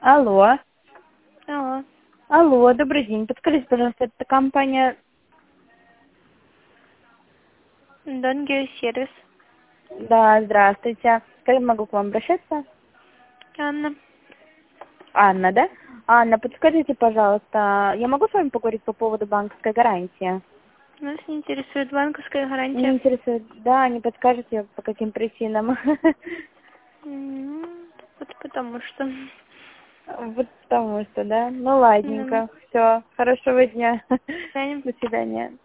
Алло. Алло. Алло, добрый день. Подскажите, пожалуйста, это компания... Донгио сервис. Да, здравствуйте. Как я могу к вам обращаться? Анна. Анна, да? Анна, подскажите, пожалуйста, я могу с вами поговорить по поводу банковской гарантии? Нас не интересует банковская Не гарантия. интересует. Да, не подскажете, по каким причинам? Вот потому что. Вот потому что, да? Ну, Да. ладненько. Все. Хорошего дня. До свидания. До свидания.